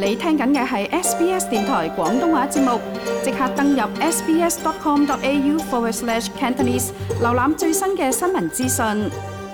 你聽緊嘅係 SBS 電台廣東話節目，即刻登入 sbs.com.au/Cantonese 瀏覽最新嘅新聞資訊。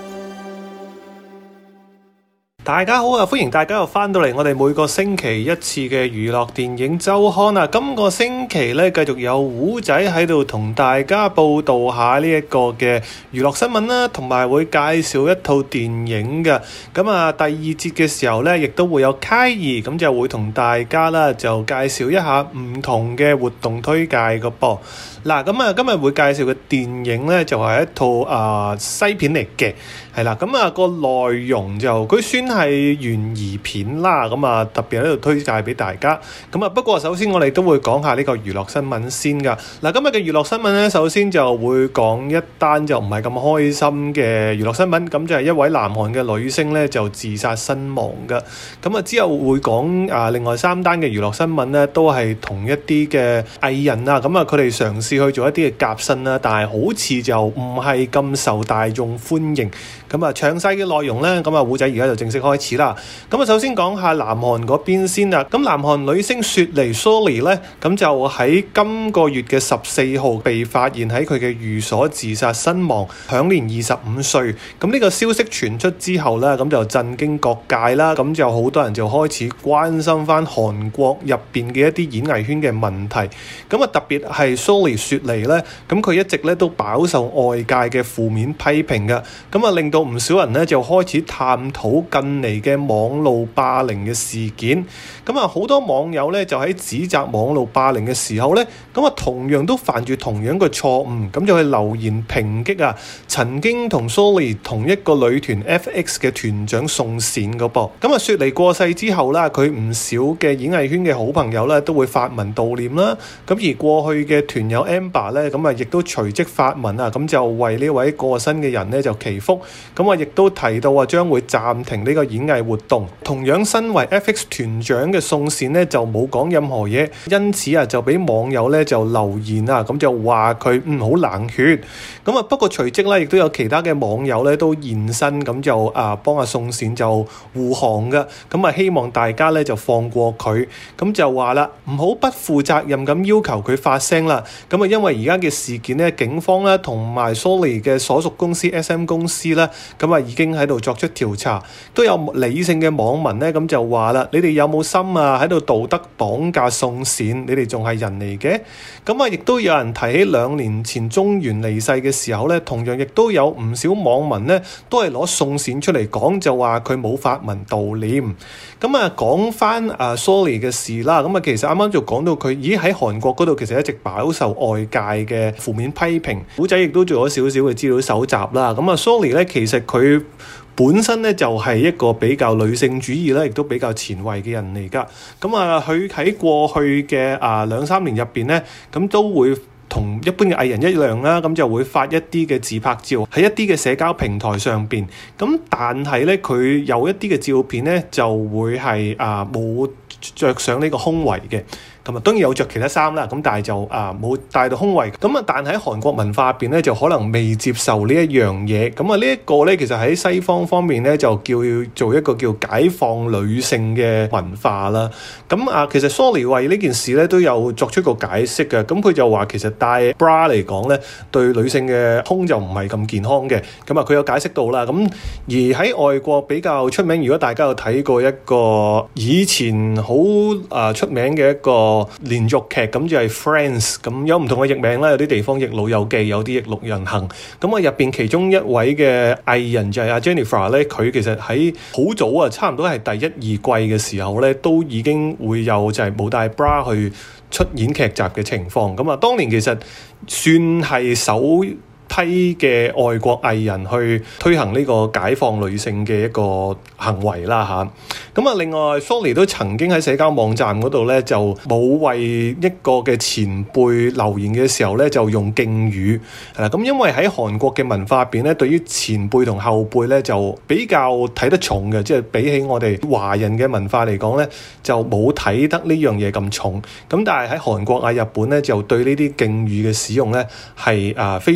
大家好啊！歡迎大家又翻到嚟我哋每個星期一次嘅娛樂電影週刊啊！今個星期咧繼續有胡仔喺度同大家報道下呢一個嘅娛樂新聞啦，同埋會介紹一套電影嘅。咁啊，第二節嘅時候咧，亦都會有 Kai 咁就會同大家啦就介紹一下唔同嘅活動推介嘅噃。嗱，咁啊，今日會介紹嘅電影咧就係一套西片嚟嘅，係啦。咁啊個內容就佢算係懸疑片啦，咁啊特別喺度推介俾大家。咁啊不過首先我哋都會講下呢個娛樂新聞先噶。嗱，今日嘅娛樂新聞咧，首先就會講一單就唔係咁開心嘅娛樂新聞，咁就係一位南韓嘅女星咧就自殺身亡噶。咁啊之後會講另外3單嘅娛樂新聞咧，都係同一啲嘅藝人啊，咁啊佢哋嘗試去做一啲嘅夾新啦，但係好似就唔係咁受大眾歡迎。咁啊詳細嘅內容咧，咁啊胡仔而家就正式開始啦。咁啊首先講下南韓嗰邊先啦。咁南韓女星雪梨 Sulli 咧，咁就喺今個月嘅14號被發現喺佢嘅寓所自殺身亡，享年25歲。咁呢個消息傳出之後咧，咁就震驚各界啦。咁就好多人就開始關心翻韓國入邊嘅一啲演藝圈嘅問題。咁啊特別係 Sulli 雪梨咧，咁佢一直咧都飽受外界嘅負面批評嘅。咁啊令到唔少人咧就開始探討近嚟嘅網路霸凌嘅事件。咁啊好多網友咧就喺指責網路霸凌嘅時候咧，咁啊同樣都犯住同樣嘅錯誤，咁就去留言抨擊曾經同 Sulli 同一個女團 FX 嘅團長宋茜嗰噃。咁啊雪梨過世之後啦，佢唔少嘅演藝圈嘅好朋友咧都會發文悼念啦。咁而過去嘅團友 Amber 咧，咁啊亦都隨即發文咁就為呢位過身嘅人咧就祈福。咁啊亦都提到將會暫停呢個演藝活動。同樣身為 FX 團長嘅宋茜呢就冇講任何嘢，因此就俾網友咧就留言咁就話佢好冷血。咁不過隨即咧亦都有其他嘅網友咧都現身，咁就幫阿宋茜就護航嘅。咁希望大家咧就放過佢。咁就話啦，唔好不負責任咁要求佢發聲啦。咁因為而家嘅事件咧，警方咧同埋 Sulli 嘅所屬公司 SM 公司咧，咁已經喺度作出調查。都有理性嘅網民咧，咁就話啦，你哋有冇心喺度道德綁架宋茜？你哋仲係人嚟嘅？咁亦都有人提起2年前中原離世嘅時候咧，同樣亦都有唔少網民咧，都係攞宋茜出嚟講，就話佢冇發文悼念。咁講翻Sulli 嘅事啦，咁其實啱啱就講到佢已經喺韓國嗰度，其實一直飽受外界嘅負面批評。古仔亦都做咗少少嘅資料搜集啦。咁Sulli 咧，其實佢本身咧就係一個比較女性主義咧，亦都比較前衛嘅人嚟㗎。咁佢喺過去嘅2-3年入邊咧，咁都會同一般嘅藝人一樣啦，咁就會發一啲嘅自拍照喺一啲嘅社交平台上邊。咁但係咧，佢有一啲嘅照片咧，就會係冇着上呢個胸圍嘅。咁當然有着其他衫啦，咁但係就冇帶到胸圍。咁但係喺韓國文化入邊咧，就可能未接受呢一樣嘢。咁呢一個咧，其實喺西方方面咧，就叫做一個叫解放女性嘅文化啦。咁其實 Sulli 為呢件事咧都有作出個解釋嘅。咁佢就話其實戴 bra 嚟講咧，對女性嘅胸就唔係咁健康嘅。咁佢有解釋到啦。咁而喺外國比較出名，如果大家有睇過一個以前好出名嘅一個連續劇，咁就係 Friends， 咁有唔同嘅譯名啦，有啲地方譯老友記，有啲譯六人行。咁入邊其中一位嘅藝人就係阿 Jennifer 咧，佢其實喺好早差唔多係第1、2季嘅時候咧，都已經會有就係冇帶 bra 去出演劇集嘅情況。咁當年其實算係首批嘅外國藝人去推行呢個解放女性嘅一個行為啦嚇。咁另外 Sulli 都曾經喺社交網站嗰度咧，就冇為一個嘅前輩留言嘅時候咧，就用敬語。咁因為喺韓國嘅文化入邊咧，對於前輩同後輩咧就比較睇得重嘅，即係比起我哋華人嘅文化嚟講咧，就冇睇得呢樣嘢咁重。咁但係喺韓國日本咧，就對呢啲敬語嘅使用咧係非常之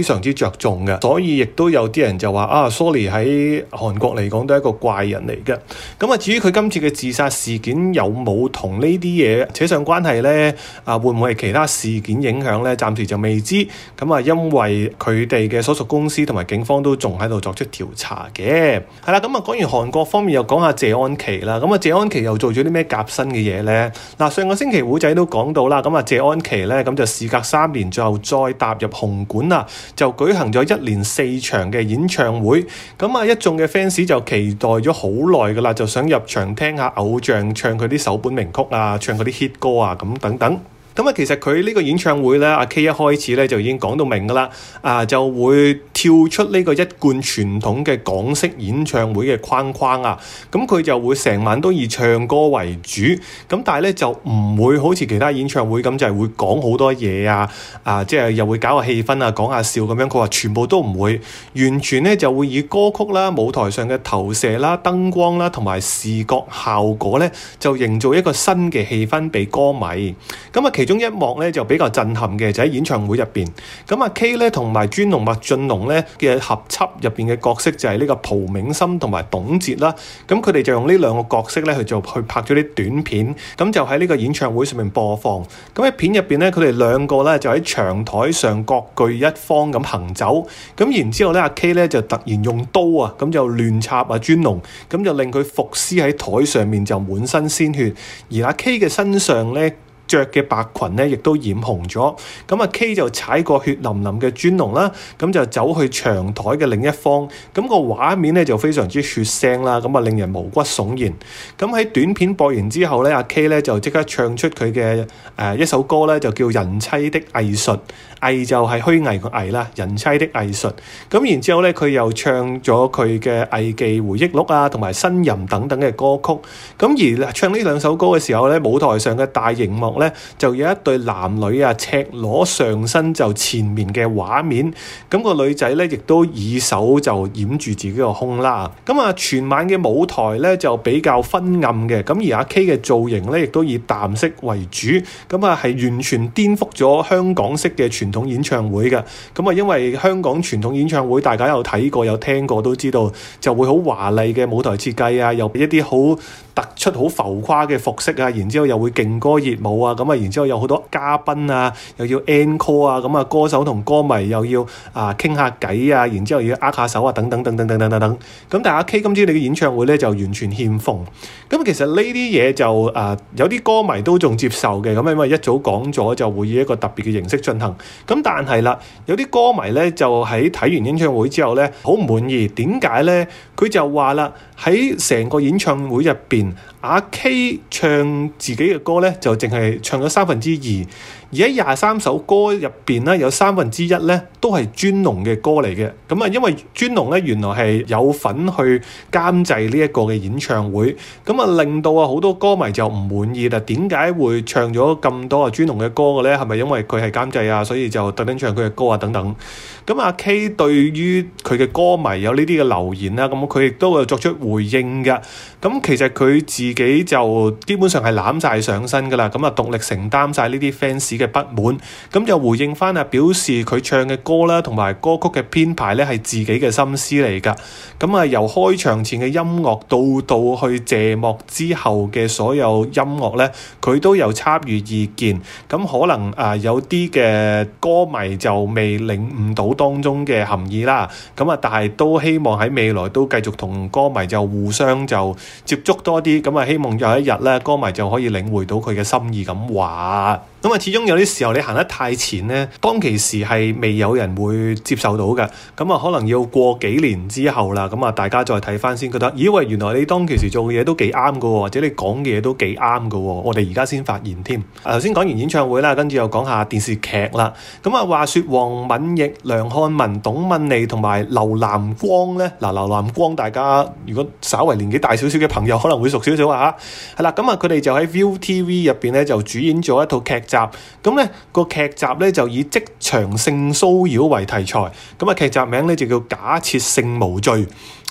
着重嘅，所以亦都有啲人就話Sully 喺韓國嚟講都係一個怪人嚟嘅。咁至於佢今次嘅自殺事件有冇同呢啲嘢扯上關係呢？會唔會係其他事件影響呢？暫時就未知。因為佢哋嘅所屬公司同埋警方都仲喺度作出調查嘅。係啦，講完韓國方面又講下謝安琪啦。謝安琪又做咗啲咩革新嘅嘢呢？上個星期胡仔都講到啦。謝安琪呢，咁就事隔3年最後再踏入紅館啦，就舉行咗1連4場嘅演唱會。一眾嘅 fans 就期待咗好耐噶啦，就想入場聽下偶像唱佢啲首本名曲啊，唱佢啲 hit 歌啊，咁等等。其實佢呢個演唱會咧，阿 K 一開始咧就已經講到明噶啦，就會跳出呢個一貫傳統嘅港式演唱會嘅框框啊，佢就會成晚都以唱歌為主，但係咧就唔會好似其他演唱會咁就係會講好多嘢即係又會搞下氣氛啊，講下笑咁樣。佢話全部都唔會，完全咧就會以歌曲啦、舞台上嘅投射啦、燈光啦同埋視覺效果咧，就營造一個新嘅氣氛俾歌迷。其中一幕咧就比較震撼嘅，就喺演唱會入邊。阿 K 咧同埋尊龍、麥浚龍咧嘅合輯入邊嘅角色就係呢個蒲銘心同埋董潔啦。佢哋就用呢兩個角色咧去拍咗啲短片，就喺呢個演唱會上面播放。喺片入邊咧，佢哋兩個咧就喺長台上各據一方咁行走。然之後咧，阿 K 咧就突然用刀就亂插尊龍，就令佢伏屍喺台上面，就滿身鮮血。而阿 K 嘅身上咧着嘅白裙咧，亦都染紅咗。阿 K 就踩過血淋淋嘅尊龍啦，就走去長台嘅另一方。個畫面咧就非常之血腥啦，令人毛骨悚然。喺短片播完之後咧，阿 K 咧就即刻唱出佢嘅一首歌咧，就叫《人妻的藝術》。藝就係虛偽個藝啦，人妻的藝術。然之後咧，佢又唱咗佢嘅藝伎回憶錄啊，同埋呻吟等等嘅歌曲。而唱呢兩首歌嘅時候咧，舞台上嘅大熒幕咧就有一對男女赤裸上身就纏綿嘅畫面。個女仔咧亦都以手就掩住自己個胸啦。全晚嘅舞台咧就比較昏暗嘅。而阿 K 嘅造型咧亦都以淡色為主。係完全顛覆咗香港式嘅傳統演唱會嘅。因為香港傳統演唱會大家有睇過有聽過都知道，就會好華麗嘅舞台設計啊，又一啲好突出好浮誇嘅服飾啊，然之後又會勁歌熱舞啊，然之後有好多嘉賓啊，又要 encore 啊，歌手同歌迷又要傾下偈啊，然之後要握下手啊，等等等等等等等等。但係阿 K 今次你嘅演唱會咧就完全欠奉。其實呢啲嘢就有啲歌迷都仲接受嘅，因為一早講咗就會以一個特別嘅形式進行。但係啦，有啲歌迷咧就喺睇完演唱會之後咧好唔滿意。點解咧？佢就話啦，喺成個演唱會入邊，阿 K 唱自己嘅歌咧就淨係唱咗2/3，而喺23首歌入邊咧有1/3咧都係尊龍嘅歌嚟嘅。因為尊龍咧原來係有份去監製呢一個嘅演唱會，令到好多歌迷就唔滿意啦。點解會唱咗咁多尊龍嘅歌嘅咧？係咪因為佢係監製啊，所以就特登唱佢嘅歌啊等等？阿 K 對於佢嘅歌迷有呢啲嘅留言啦，佢亦都有作出回應嘅。其實佢自己就基本上係攬晒上身噶啦，獨力承擔晒呢啲 fans 嘅不滿。就回應翻表示佢唱嘅歌啦，同埋歌曲嘅編排咧係自己嘅心思嚟噶。由開場前嘅音樂到去謝幕之後嘅所有音樂咧，佢都有參與意見。可能有啲嘅歌迷就未領悟到當中嘅含義啦。但係都希望喺未來都繼續同歌迷就互相就接觸多啲。希望有一日咧，歌迷就可以領會到佢嘅心意咁話。始終有啲時候你行得太前咧，當其時係未有人會接受到嘅。可能要過幾年之後啦，大家再睇翻先，覺得咦喂，原來你當其時做嘅嘢都幾啱㗎喎，或者你講嘅嘢都幾啱㗎喎，我哋而家先發現添。頭先講完演唱會啦，跟住又講下電視劇啦。話說黃敏奕、梁漢文、董敏妮同埋劉南光咧，劉南光大家如果稍為年紀大少少嘅朋友可能會熟少少啊嚇。係啦，佢哋就喺 ViuTV 入邊咧就主演咗一套劇集。個劇集咧就以職場性騷擾為題材。劇集名咧就叫假設性無罪。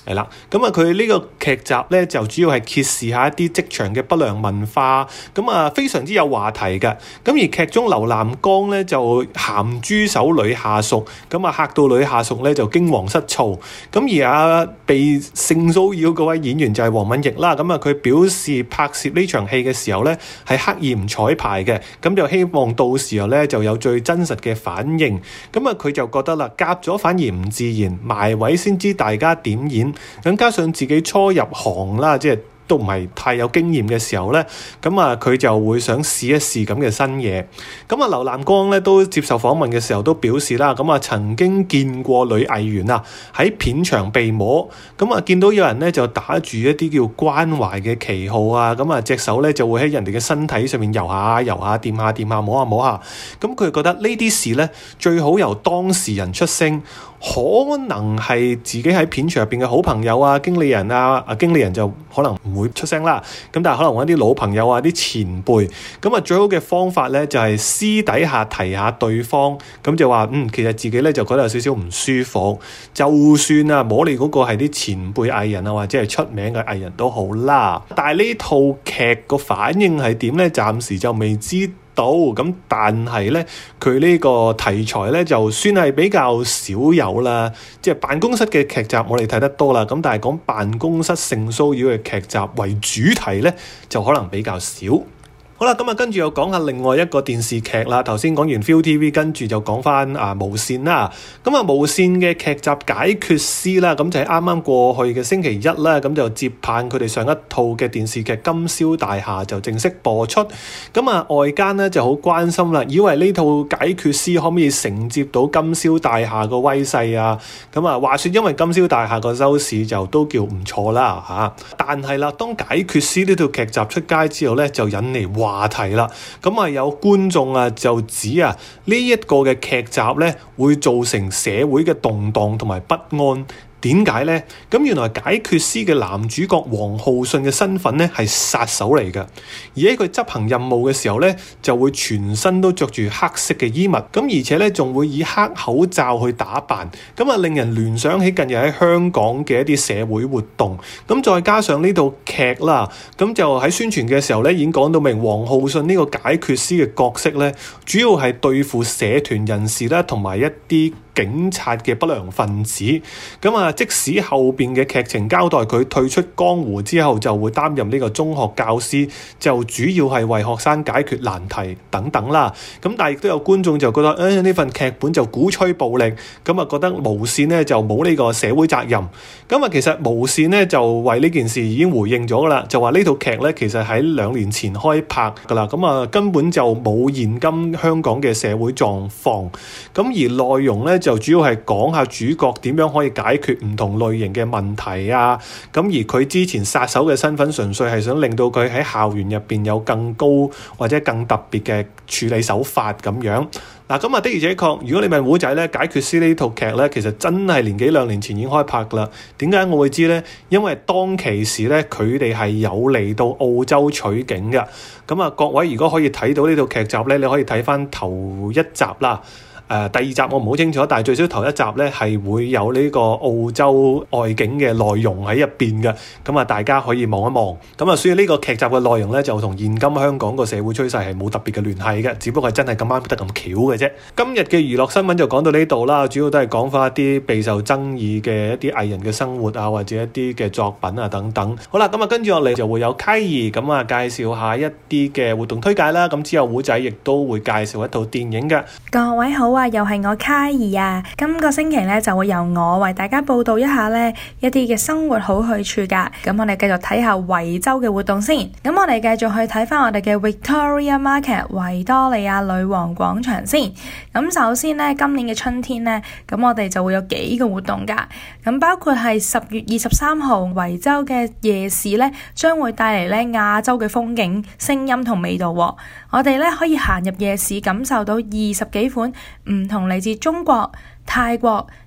係啦，咁啊佢呢個劇集咧就主要係揭示下一啲職場嘅不良文化，咁啊非常之有話題嘅。咁而劇中劉南光咧就鹹豬手女下屬，咁啊嚇到女下屬咧就驚惶失措。咁而被性騷擾嗰位演員就係黃敏奕啦，咁啊佢表示拍攝呢場戲嘅時候咧係刻意唔彩排嘅，咁就希望到時候咧就有最真實嘅反應。咁啊佢就覺得啦，夾咗反而唔自然，埋位先知大家點演。咁加上自己初入行啦，即係都唔係太有經驗嘅時候咧，咁啊佢就會想試一試咁嘅新嘢。咁啊劉南光咧都接受訪問嘅時候都表示啦，咁啊曾經見過女藝員啊喺片場被摸，咁啊見到有人咧就打住一啲叫關懷嘅旗號啊，咁啊隻手咧就會喺人哋嘅身體上面游下游下掂下掂下摸下摸下，咁佢覺得呢啲事咧最好由當事人出聲。可能係自己喺片場入邊嘅好朋友啊、經理人啊，經理人就可能唔會出聲啦。咁但係可能揾啲老朋友啊、啲前輩，咁啊最好嘅方法咧就係私底下提下對方，咁就話其實自己咧就覺得有少少唔舒服。就算啊摸你嗰個係啲前輩藝人啊，或者係出名嘅藝人都好啦。但係呢套劇個反應係點咧？暫時就未知到。咁但係咧佢呢個題材咧就算係比較少有啦，即係辦公室嘅劇集我哋睇得多啦，咁但係講辦公室性騷擾嘅劇集為主題咧就可能比較少。好啦，咁啊跟住又講下另外一個電視劇啦。頭先講完 ViuTV， 跟住就講翻無線啦。咁啊無線嘅劇集解決師啦，咁就係啱啱過去嘅星期一啦，咁就接棒佢哋上一套嘅電視劇《金宵大廈》就正式播出。咁啊外間咧就好關心啦，以為呢套解決師可唔可以承接到《金宵大廈》個威勢啊？咁啊話說因為《金宵大廈》個收視就都叫唔錯啦嚇，但係啦，當解決師呢套劇集出街之後咧，就引嚟話題啦，咁啊有觀眾啊就指啊呢一個嘅劇集咧會造成社會嘅動盪同埋不安。點解呢？咁原來解決師嘅男主角黃浩信嘅身份咧係殺手嚟嘅，而喺佢執行任務嘅時候咧，就會全身都着住黑色嘅衣物，咁而且咧仲會以黑口罩去打扮，咁啊令人聯想起近日喺香港嘅一啲社會活動。咁再加上呢套劇啦，咁就喺宣傳嘅時候咧已經講到明，黃浩信呢個解決師嘅角色咧，主要係對付社團人士啦，同埋一啲警察嘅不良分子。咁啊即使後邊嘅劇情交代佢退出江湖之後就會擔任呢個中學教師，就主要係為學生解決難題等等啦。咁但係亦都有觀眾就覺得呢份劇本就鼓吹暴力，咁啊覺得無線呢就冇呢個社會責任。咁啊其實無線呢就為呢件事已經回應咗啦，就話呢套劇呢其實喺2年前開拍噶啦，咁啊根本就冇現今香港嘅社會狀況。咁而內容呢就主要係講下主角點樣可以解決唔同類型嘅問題啊。咁而佢之前殺手嘅身份純粹係想令到佢喺校園入邊有更高或者更特別嘅處理手法咁樣。嗱，咁啊的而且確，如果你問胡仔咧，解決師呢套劇咧，其實真係年幾2年前已經開拍啦。點解我會知咧？因為當其時咧，佢哋係有嚟到澳洲取景嘅。咁啊，各位如果可以睇到呢套劇集咧，你可以睇翻頭一集啦。第二集我唔好清楚，但係最少頭一集咧係會有呢個澳洲外景嘅內容喺入邊嘅，咁啊大家可以望一望。咁啊，所以呢個劇集嘅內容咧就同現今香港個社會趨勢係冇特別嘅聯繫嘅，只不過係真係咁啱得咁巧嘅啫。今日嘅娛樂新聞就講到呢度啦，主要都係講翻一啲備受爭議嘅一啲藝人嘅生活啊，或者一啲嘅作品啊等等。好啦，咁啊跟住落嚟就會有Kylie咁啊介紹下一啲嘅活動推介啦。咁之後胡仔亦都會介紹一套電影嘅。 各位好啊！又係我Kylie啊！今個星期咧就會由我為大家報道一下咧一啲嘅生活好去處噶。咁我哋繼續睇下維州嘅活動先。咁我哋繼續去睇翻我哋嘅 Victoria Market 維多利亞女王廣場先。咁首先咧，今年嘅春天咧，咁我哋就會有幾個活動噶。咁包括係10月23號維州嘅夜市咧，將會帶嚟咧亞洲嘅風景、聲音同味道。我哋咧可以行入夜市，感受到20幾款唔同嚟自中國、泰國、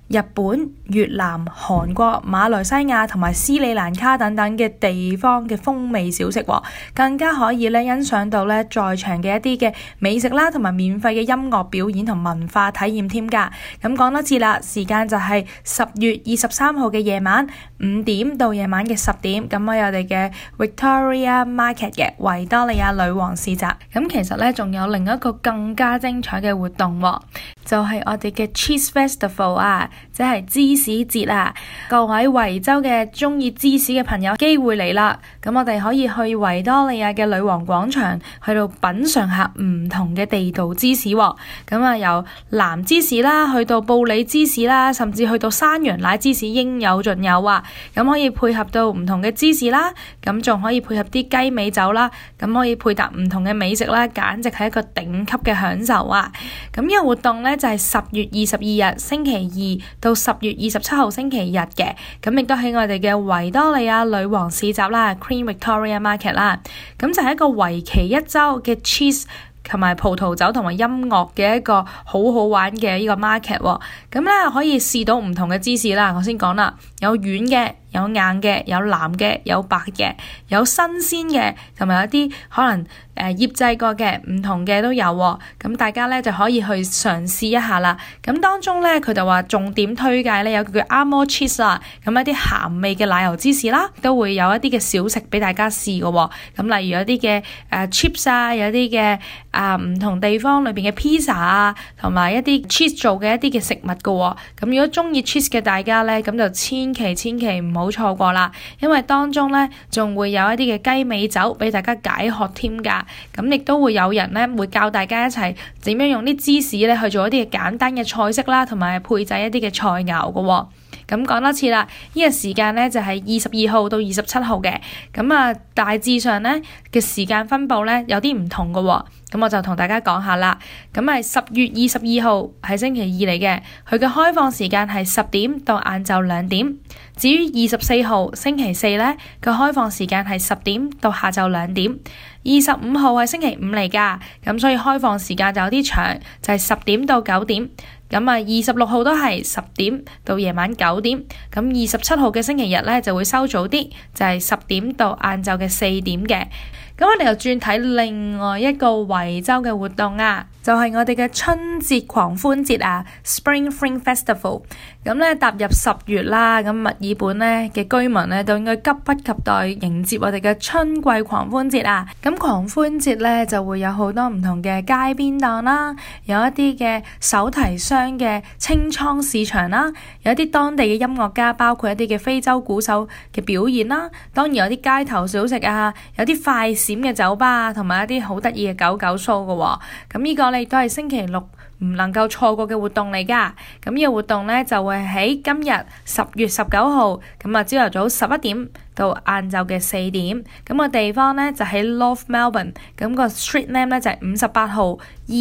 日本、越南、韓國、馬來西亞同埋斯里蘭卡等等嘅地方嘅風味小食，更加可以咧欣賞到咧在場嘅一啲嘅美食啦，同埋免費嘅音樂表演同文化體驗添㗎。咁講多次啦，時間就係10月23號嘅夜晚5點到夜晚嘅10點，咁我哋嘅 Victoria Market 嘅維多利亞女王市集。咁其實咧仲有另一個更加精彩嘅活動，就係我哋嘅 Cheese Festival 啊，即係芝士節啊！各位維州嘅中意芝士嘅朋友，機會嚟啦！咁我哋可以去維多利亞嘅女王廣場去到品嘗下唔同嘅地道芝士喎。咁啊，由藍芝士啦，去到布里芝士啦，甚至去到山羊奶芝士，應有盡有啊！咁可以配合到唔同嘅芝士啦，咁仲可以配合啲雞尾酒啦，咁可以配搭唔同嘅美食啦，簡直係一個頂級嘅享受啊！咁呢個活動呢，就係10月22日星期二到10月27號星期日嘅，咁亦都喺我哋嘅維多利亞女王市集啦 Queen Victoria Market 啦，咁就係一個為期1週嘅 cheese 同埋葡萄酒同埋音樂嘅一個好好玩嘅呢個 market 喎，咁咧可以試到唔同嘅芝士啦，我先講啦，有軟嘅，有硬嘅，有藍嘅，有白嘅，有新鮮嘅，同埋有啲可能醃製過嘅，唔同嘅都有喎。咁大家咧就可以去嘗試一下啦。咁當中咧佢就話重點推介咧有個叫 Amo Cheese 啦，咁一啲鹹味嘅奶油芝士啦，都會有一啲嘅小食俾大家試嘅喎。咁例如有啲嘅chips 啊，有啲嘅唔同地方裏邊嘅 pizza 啊，同埋一啲 cheese 做嘅一啲嘅食物嘅喎。咁如果中意 cheese 嘅大家咧，咁就千祈唔好錯過啦，因為當中咧仲會有一啲嘅雞尾酒俾大家解渴添㗎，咁亦都會有人咧會教大家一齊點樣用啲芝士咧去做一啲嘅簡單嘅菜式啦，同埋配製一啲嘅菜餚嘅喎。咁講多次啦，呢個時間咧就係22號到27號嘅，咁大致上咧嘅時間分佈咧有啲唔同嘅喎，咁我就同大家講下啦。咁係10月22號係星期二嚟嘅，佢嘅開放時間係10點到晏晝2點。至於24號星期四咧，個開放時間係10點到下晝2點。25號係星期五嚟㗎，咁所以開放時間就有啲長，就係10點到9點。咁26號都係10點到夜晚9點。咁27號嘅星期日咧就會收早啲，就係10點到晏晝嘅4點嘅。咁我哋又轉睇另外一個維州嘅活動啊，就係我哋嘅春節狂歡節啊 Spring Fling Festival。咁咧踏入10月啦，咁墨爾本咧嘅居民咧都應該急不及待迎接我哋嘅春季狂歡節啊。咁狂歡節咧就會有好多唔同嘅街邊檔啦，有一啲嘅手提箱嘅清倉市場啦，有一啲當地嘅音樂家，包括一啲嘅非洲鼓手嘅表演啦，當然有啲街頭小食啊，有啲快閃嘅酒吧啊，同埋一啲好得意嘅狗狗 show 嘅喎。咁呢個咧都係星期六唔能夠錯過嘅活動嚟㗎。咁呢個活動咧就會喺今日10月19號，咁朝頭早11點到晏晝嘅4點。咁個地方咧就喺 North Melbourne，咁個 street name 咧就係58號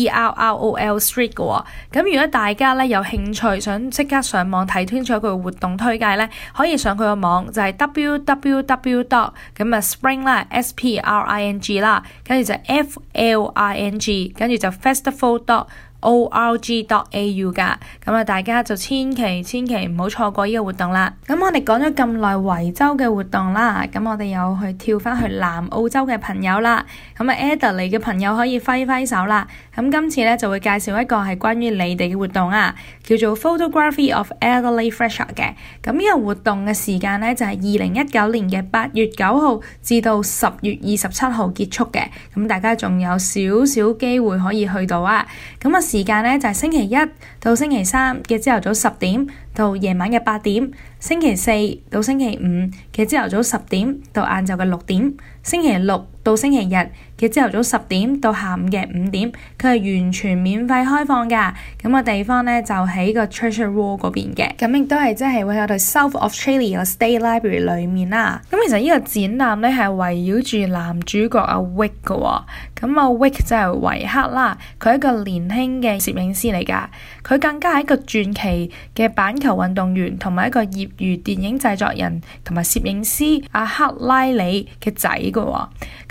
ERROL Street 嘅喎。咁如果大家咧有興趣想即刻上網睇清楚佢嘅活動推介咧，可以上佢個網就係 www. 咁spring 啦 SPRING 啦，跟住就 FLING， 跟住就 festival.org.au 噶，咁大家就千祈唔好錯過呢個活動啦。咁我哋講咗咁耐維州嘅活動啦，咁我哋又去跳翻去南澳洲嘅朋友啦。咁Adelaide嘅朋友可以揮揮手啦。咁今次咧就會介紹一個係關於你哋嘅活動啊，叫做 Photography of Adelaide Fresher 嘅。咁呢個活動嘅時間咧就係2019年嘅8月9號至到10月27號結束嘅。咁大家仲有少少機會可以去到啊。咁時間咧就係星期一到星期三嘅朝頭早10點到夜晚嘅8點，星期四到星期五嘅朝頭早10點到晏晝嘅6點，星期六到星期日嘅朝頭早10點到下午嘅5點，佢係完全免費開放噶。咁個地方咧就喺個 Treasure Wall 嗰邊嘅，咁亦都係即係會喺我哋 South Australia State Library 裏面啦。咁其實呢個展覽咧係圍繞住男主角阿 Wick 嘅喎。咁阿 Wick 就係維克啦，佢係一個年輕嘅攝影師嚟噶，佢更加係一個傳奇嘅板球運動員，同埋一個業餘電影製作人同埋攝影師阿克拉里嘅仔嘅喎。咁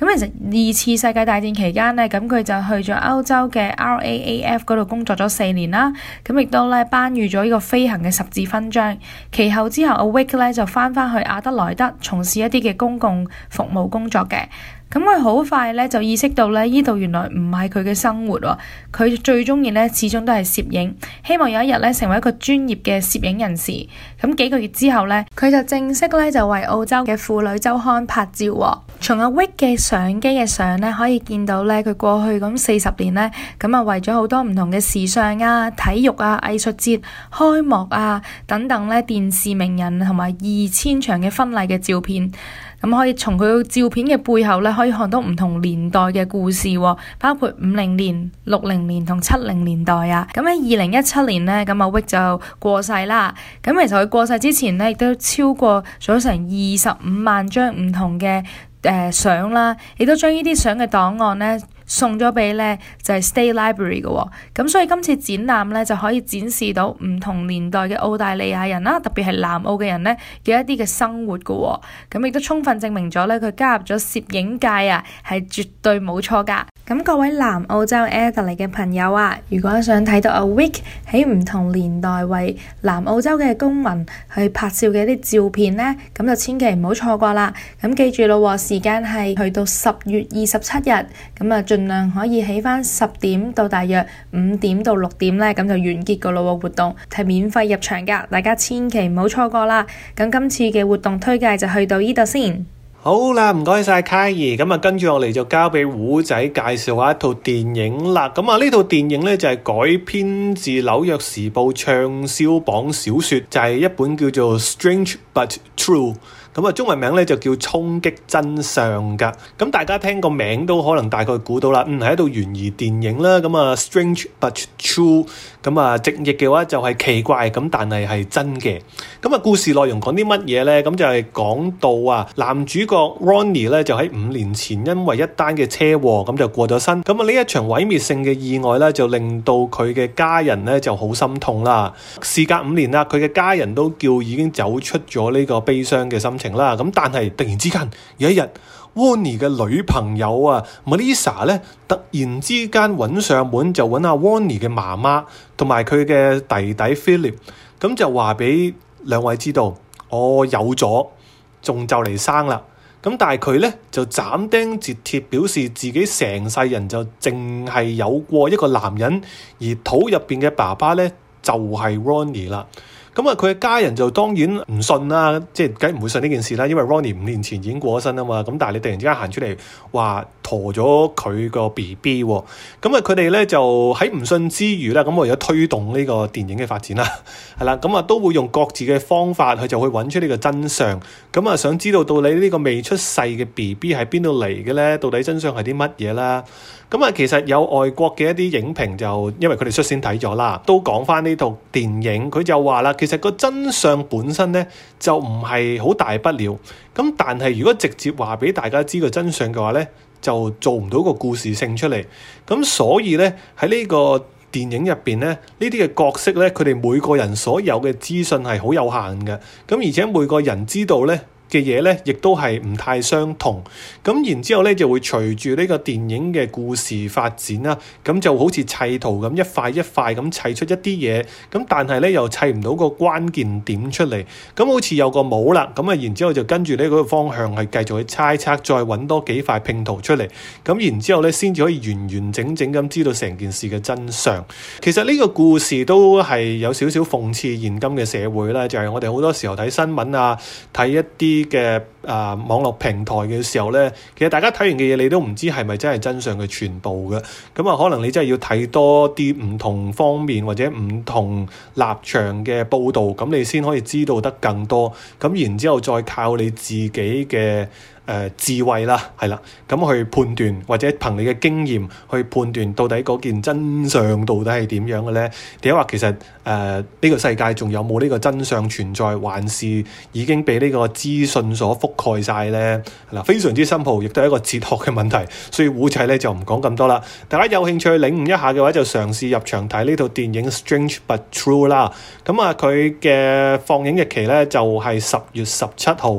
咁其實2次世界大戰期間呢，咁佢就去咗歐洲嘅 RAAF 嗰度工作咗4年啦。咁亦都咧頒予咗呢個飛行嘅十字勳章。其後之後，阿 Wick 咧就翻去阿德萊德從事一啲嘅公共服務工作嘅。咁佢好快咧就意識到咧，呢度原來唔係佢嘅生活喎。佢最中意咧始終都係攝影，希望有一日咧成為一個專業嘅攝影人士。咁幾個月之後咧，佢就正式咧就為澳洲嘅婦女週刊拍照喎。從阿 Wick 嘅相機嘅相咧，可以見到咧佢過去咁40年咧，咁啊為咗好多唔同嘅時尚啊、體育啊、藝術節開幕啊等等咧，電視名人同埋2000場嘅婚禮嘅照片。咁可以從佢照片嘅背後咧，可以看到唔同年代嘅故事喎，包括50年、60年同70年代啊。咁喺2017年呢，咁阿 Wick 就過世啦。咁其實佢過世之前呢，亦都超過咗成25萬張唔同嘅相啦，亦都將呢啲相嘅檔案呢，送咗俾咧就係 State Library 嘅喎。咁所以今次展覽咧就可以展示到唔同年代嘅澳大利亞人啦，特別係南澳嘅人咧嘅一啲嘅生活嘅喎。咁亦都充分證明咗咧佢加入咗攝影界啊，係絕對冇錯㗎。咁各位南澳洲 Adelaide 嘅朋友啊，如果想睇到阿 Wick 喺唔同年代為南澳洲嘅公民去拍照嘅一啲照片呢，咁就千祈唔好錯過啦。咁記住咯，時間係去到10月27日，咁啊盡量可以起返10點到大約5點到6點呢，咁就完結個咯。活動係免費入場㗎，大家千祈唔好錯過啦。咁今次嘅活動推介就去到呢度先。 好啦，唔該晒卡兒，咁啊跟住落嚟就交俾胡仔介紹下一套電影啦。咁啊呢套電影呢，就係改編自紐約時報暢銷榜小說，就係一本叫做 Strange But True。咁啊，中文名咧就叫衝擊真相㗎。咁大家聽個名都可能大概估到啦，係一套懸疑電影啦。咁啊 Strange But True， 咁啊直譯嘅話就係奇怪咁，但係真嘅。咁啊故事內容講啲乜嘢咧？咁就係講到啊男主角 Ronnie 咧就喺5年前因為一單嘅車禍咁就過咗身。咁啊呢一場毀滅性嘅意外咧就令到佢嘅家人咧就好心痛啦。事隔5年啦，佢嘅家人都叫已經走出咗呢個悲傷嘅心情啦，咁但係突然之間有一日 Ronnie 嘅女朋友啊 Melissa 咧突然之間揾上門，就揾阿 Ronnie 嘅媽媽同埋佢嘅弟弟 Philip， 咁就話俾兩位知道我有咗，仲就嚟生啦。咁但係佢咧就斬釘截鐵表示自己成世人就淨係有過一個男人，而肚入邊嘅爸爸咧就係 Ronnie 啦。咁啊，佢嘅家人就當然唔信啦，即係梗唔會信呢件事啦，因為 Ronnie 5年前已經過咗身啊嘛。咁但係你突然之間行出嚟話陀咗佢個 BB 喎，咁啊佢哋咧就喺唔信之餘啦，咁我而家推動呢個電影嘅發展啦，係啦，咁啊都會用各自嘅方法，佢就去揾出呢個真相。咁啊想知道到底呢個未出世嘅 BB 喺邊度嚟嘅咧？到底真相係啲乜嘢啦？咁啊，其實有外國嘅一啲影評就因為佢哋率先睇咗啦，都講翻呢套電影，佢就話啦，其實個真相本身咧就唔係好大不了，咁但係如果直接話俾大家知個真相嘅話咧，就做唔到個故事性出嚟。咁所以咧喺呢個電影入邊咧，呢啲嘅角色咧，佢哋每個人所有嘅資訊係好有限嘅，咁而且每個人知道咧嘅嘢咧，亦都係唔太相同。咁然之後咧，就會隨住呢個電影嘅故事發展啦，咁就好似砌圖咁，一塊一塊咁砌出一啲嘢。咁但係咧，又砌唔到個關鍵點出嚟。咁好似有個帽啦，咁啊，然之後就跟住呢個方向去繼續去猜測，再揾多幾塊拼圖出嚟。咁然之後咧，先至可以完完整整咁知道成件事嘅真相。其實呢個故事都係有少少諷刺現今嘅社會啦，就係我哋好多時候睇新聞啊，睇一啲嘅網絡平台嘅時候咧，其實大家睇完嘅嘢你都唔知係咪真係真相嘅全部嘅。咁啊，可能你真係要睇多啲唔同方面或者唔同立場嘅報導，咁你先可以知道得更多。咁然之後再靠你自己嘅智慧啦，係啦，咁去判斷或者憑你嘅經驗去判斷到底嗰件真相到底係點樣嘅咧？點解話其實呢個世界仲有冇呢個真相存在，還是已經被呢個資訊所覆蓋晒咧？嗱，非常之深奧，亦都係一個哲學嘅問題，所以胡仔咧就唔講咁多啦。大家有興趣領悟一下嘅話，就嘗試入場睇呢套電影 Strange But True 啦。咁啊，佢嘅放映日期咧就係10月17號啊。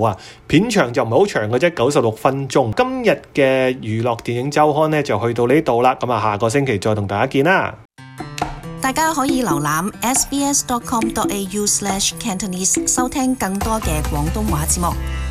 片長就唔係好長嘅啫，96分鐘。今日嘅娛樂電影週刊呢就去到呢度啦，咁啊下個星期再同大家見啦。 大家可以瀏覽 sbs.com.au/cantonese 收聽更多嘅廣東話節目。